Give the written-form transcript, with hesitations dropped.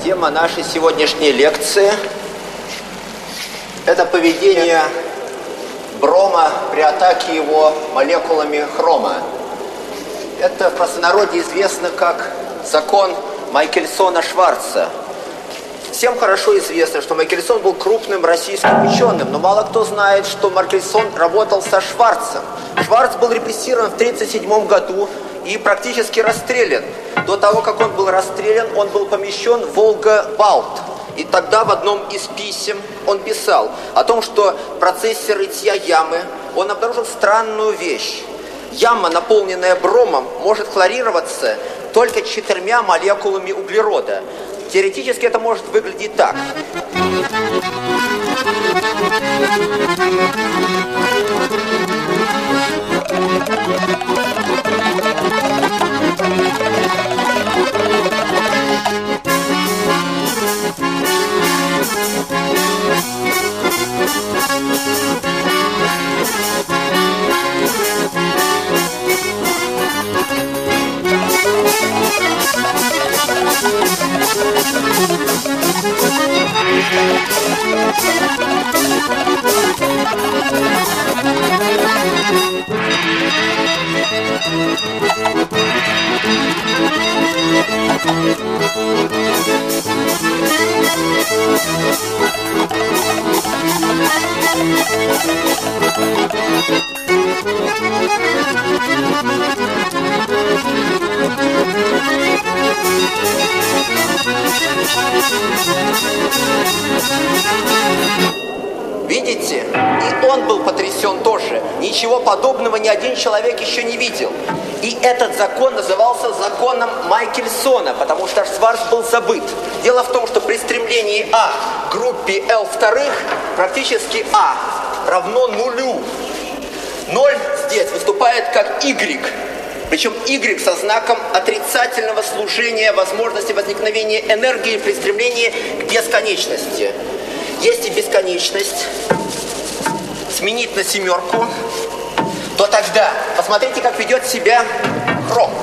Тема нашей сегодняшней лекции – это поведение брома при атаке его молекулами хрома. Это в простонародье известно как закон Майкельсона-Шварца. Всем хорошо известно, что Майкельсон был крупным российским ученым, но мало кто знает, что Майкельсон работал со Шварцем. Шварц был репрессирован в 1937 году и практически расстрелян. До того, как он был расстрелян, он был помещен в Волга-Балт. И тогда в одном из писем он писал о том, что в процессе рытья ямы он обнаружил странную вещь. Яма, наполненная бромом, может хлорироваться только 4 молекулами углерода. Теоретически это может выглядеть так. Видите? И он был потрясен тоже. Ничего подобного ни один человек еще не видел. И этот закон назывался законом Майкельсона, потому что Шварц был забыт. Дело в том, что при стремлении А к группе L2 практически А равно нулю. 0 здесь выступает как Y. Причем Y со знаком отрицательного служения возможности возникновения энергии при стремлении к бесконечности. Если бесконечность сменить на 7, то тогда посмотрите, как ведет себя хром.